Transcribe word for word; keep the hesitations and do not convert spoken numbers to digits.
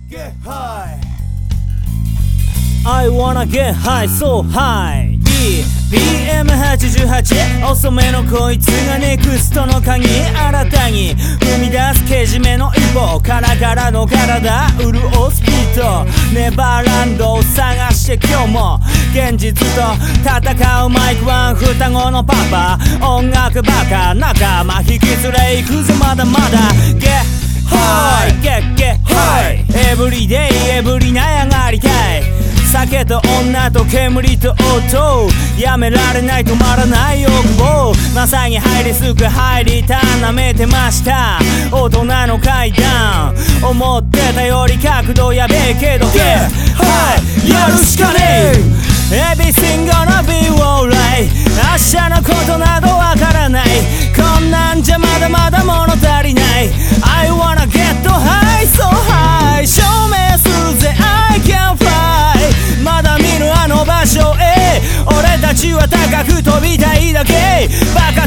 Get high I wanna get high so highビーエムはちじゅうはち 遅めのこいつがネクストの鍵新たに踏み出すけじめの一歩カラカラの体潤すビートネバーランドを探して今日も現実と戦うマイクワン双子のパパ音楽バカ仲間引き連れ行くぞまだまだ Get high Get get high Everyday every 悩がりたい酒と女と煙と音やめられない止まらない欲望まさに入りすく入りた舐めてました大人の階段思ってたより角度やべえけど Get high やるしかねえ Everything gonna be alright 明日のことなどわからないこんなんじゃまだまだ物足りない I wanna get high so high 証明するぜ I can fly まだ見ぬあの場所へ俺たちは高く飛びたいだけバカ